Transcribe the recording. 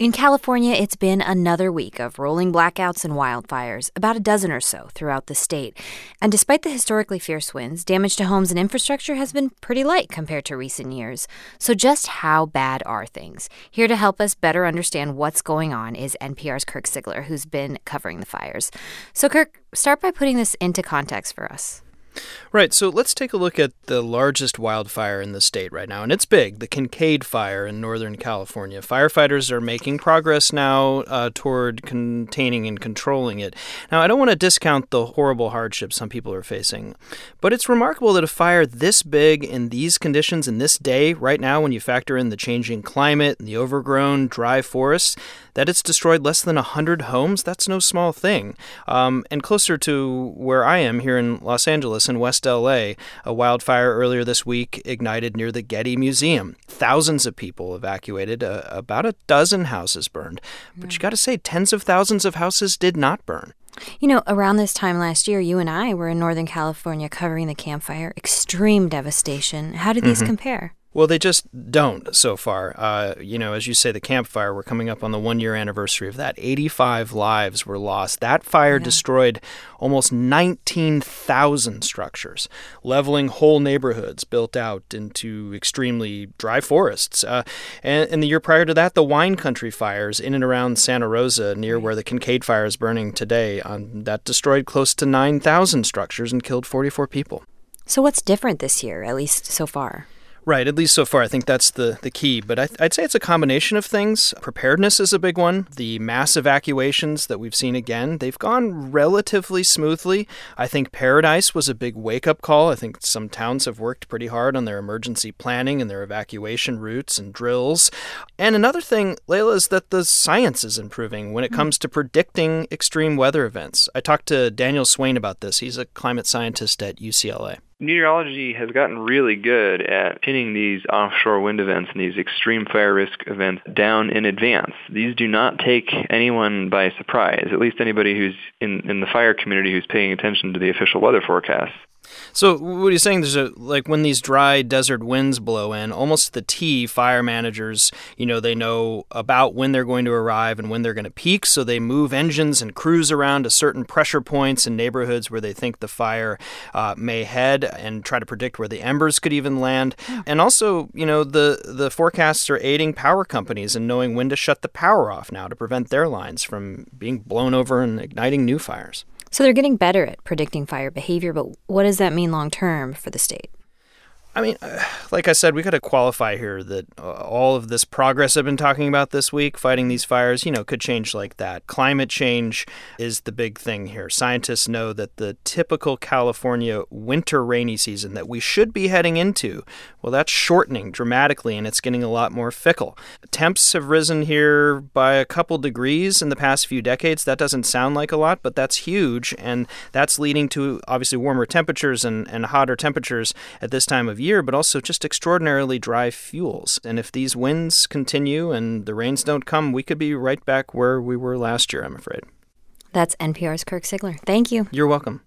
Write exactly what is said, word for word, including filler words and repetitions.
In California, it's been another week of rolling blackouts and wildfires, about a dozen or so throughout the state. And despite the historically fierce winds, damage to homes and infrastructure has been pretty light compared to recent years. So just how bad are things? Here to help us better understand what's going on is N P R's Kirk Siegler, who's been covering the fires. So Kirk, start by putting this into context for us. Right, so let's take a look at the largest wildfire in the state right now, and it's big, the Kincade Fire in Northern California. Firefighters are making progress now uh, toward containing and controlling it. Now, I don't want to discount the horrible hardships some people are facing, but it's remarkable that a fire this big in these conditions in this day, right now, when you factor in the changing climate and the overgrown dry forests, that it's destroyed less than one hundred homes, that's no small thing. Um, and closer to where I am here in Los Angeles, in West L A, a wildfire earlier this week ignited near the Getty Museum. Thousands of people evacuated, uh, about a dozen houses burned. But Mm. you got to say, tens of thousands of houses did not burn. You know, around this time last year, you and I were in Northern California covering the Camp Fire. Extreme devastation. How do these Mm-hmm. compare? Well, they just don't so far. Uh, you know, as you say, the Camp Fire, we're coming up on the one-year anniversary of that. eighty-five lives were lost. That fire Yeah. destroyed almost nineteen thousand structures, leveling whole neighborhoods built out into extremely dry forests. Uh, and, and the year prior to that, the Wine Country fires in and around Santa Rosa, near where the Kincade Fire is burning today, um, that destroyed close to nine thousand structures and killed forty-four people. So what's different this year, at least so far? Right, at least so far. I think that's the, the key. But I, I'd say it's a combination of things. Preparedness is a big one. The mass evacuations that we've seen again, they've gone relatively smoothly. I think Paradise was a big wake-up call. I think some towns have worked pretty hard on their emergency planning and their evacuation routes and drills. And another thing, Layla, is that the science is improving when it comes to predicting extreme weather events. I talked to Daniel Swain about this. He's a climate scientist at U C L A. Meteorology has gotten really good at pinning these offshore wind events and these extreme fire risk events down in advance. These do not take anyone by surprise, at least anybody who's in, in the fire community who's paying attention to the official weather forecasts. So what are you saying? There's a, like when these dry desert winds blow in, almost to the T, fire managers, you know, they know about when they're going to arrive and when they're going to peak. So they move engines and crews around to certain pressure points in neighborhoods where they think the fire uh, may head and try to predict where the embers could even land. And also, you know, the, the forecasts are aiding power companies in knowing when to shut the power off now to prevent their lines from being blown over and igniting new fires. So they're getting better at predicting fire behavior, but what does that mean long term for the state? I mean, like I said, we got to qualify here that uh, all of this progress I've been talking about this week, fighting these fires, you know, could change like that. Climate change is the big thing here. Scientists know that the typical California winter rainy season that we should be heading into, well, that's shortening dramatically, and it's getting a lot more fickle. Temps have risen here by a couple degrees in the past few decades. That doesn't sound like a lot, but that's huge, and that's leading to obviously warmer temperatures and, and hotter temperatures at this time of year, but also just extraordinarily dry fuels. And if these winds continue and the rains don't come, we could be right back where we were last year, I'm afraid. That's N P R's Kirk Siegler. Thank you. You're welcome.